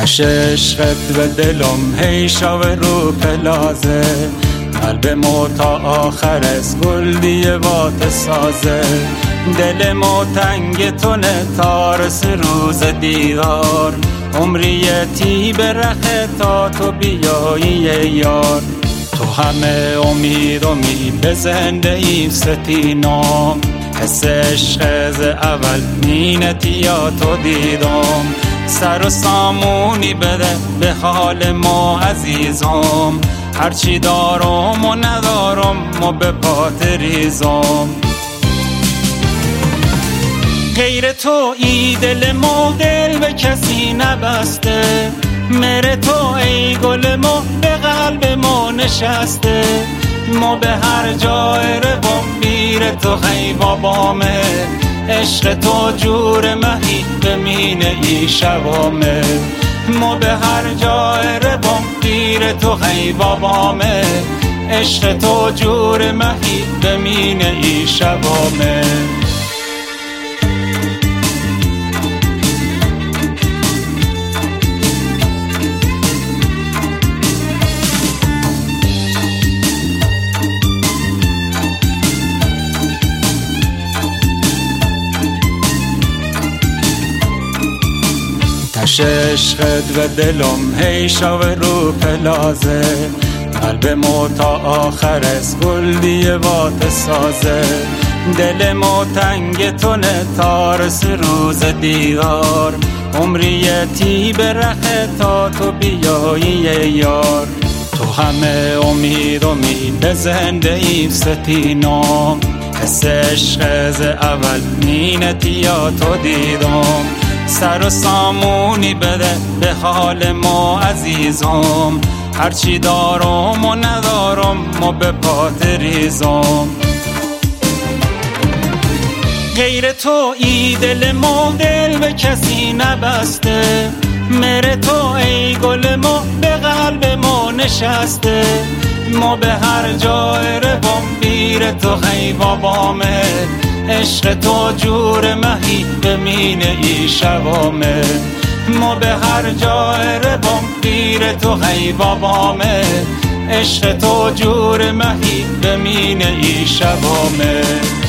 تش عشقت به دلم هی شاو رو پلازه، قلب مو تا آخر از گل دیوات سازه، دل مو تنگ تونه تا رس روز دیدار، عمریتی به رخ تا تو بیایی یار. تو همه امید به زنده ایم ستینام، حس عشق از اول مینتی یا تو دیدم، سر و سامونی بده به حال ما عزیزم، هرچی دارم و ندارم و به پات ریزم. غیر تو ای دل ما دل به کسی نبسته، مر تو ای گل ما به قلب ما نشسته، ما به هر جای روم بیر تو خی بابامه، عشق تو جور مهی بمینه ای شبامه، ما به هر جای روم بیر تو خی بابامه، عشق تو جور مهی بمینه ای شبامه. تش عشقت به دلم هی شاو رو پلازه، قلب مو تا آخر از گل دیوات سازه، دل مو تنگ تونه تا رس روز دیدار، عمریتی به رخ تا تو بیایی یار. تو همه امید به زنده ایم ستینام، حس عشق از اول مینتی یا تو دیدم، سر و سامونی بده به حال ما عزیزم، هرچی دارم و ندارم و به پات ریزم. غیر تو ای دل ما دل به کسی نبسته، مر تو ای گل ما به قلب ما نشسته، ما به هر جای روم بیر تو خی بابامه، عشق تو جور مهی بمینه ای شبامه، ما به هر جای روم بیر تو خی بابامه، عشق تو جور مهی بمینه ای شبامه.